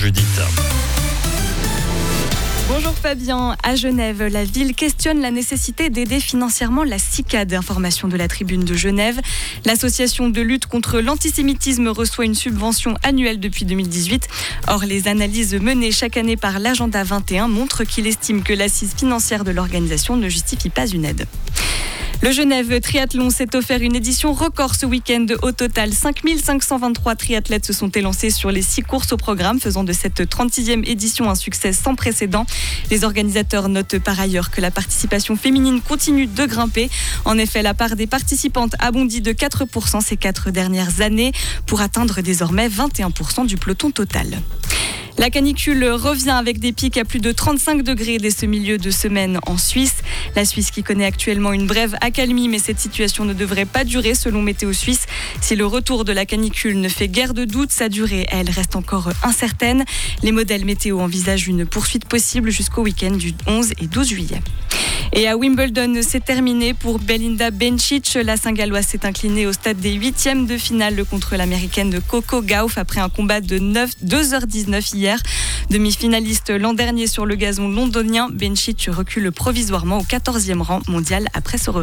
Judith. Bonjour Fabien, à Genève, la ville questionne la nécessité d'aider financièrement la CICAD, information de la Tribune de Genève. L'association de lutte contre l'antisémitisme reçoit une subvention annuelle depuis 2018. Or, les analyses menées chaque année par l'Agenda 21 montrent qu'il estime que l'assise financière de l'organisation ne justifie pas une aide. Le Genève Triathlon s'est offert une édition record ce week-end. Au total, 5523 triathlètes se sont élancés sur les 6 courses au programme, faisant de cette 36e édition un succès sans précédent. Les organisateurs notent par ailleurs que la participation féminine continue de grimper. En effet, la part des participantes a bondi de 4% ces 4 dernières années pour atteindre désormais 21% du peloton total. La canicule revient avec des pics à plus de 35 degrés dès ce milieu de semaine en Suisse. La Suisse qui connaît actuellement une brève accalmie, mais cette situation ne devrait pas durer selon Météo Suisse. Si le retour de la canicule ne fait guère de doute, sa durée, elle, reste encore incertaine. Les modèles météo envisagent une poursuite possible jusqu'au week-end du 11 et 12 juillet. Et à Wimbledon, c'est terminé pour Belinda Bencic. La Saint-Galloise s'est inclinée au stade des 8e de finale contre l'américaine Coco Gauff après un combat de 2h19 hier. Demi-finaliste l'an dernier sur le gazon londonien, Bencic recule provisoirement au 14e rang mondial après ce revers.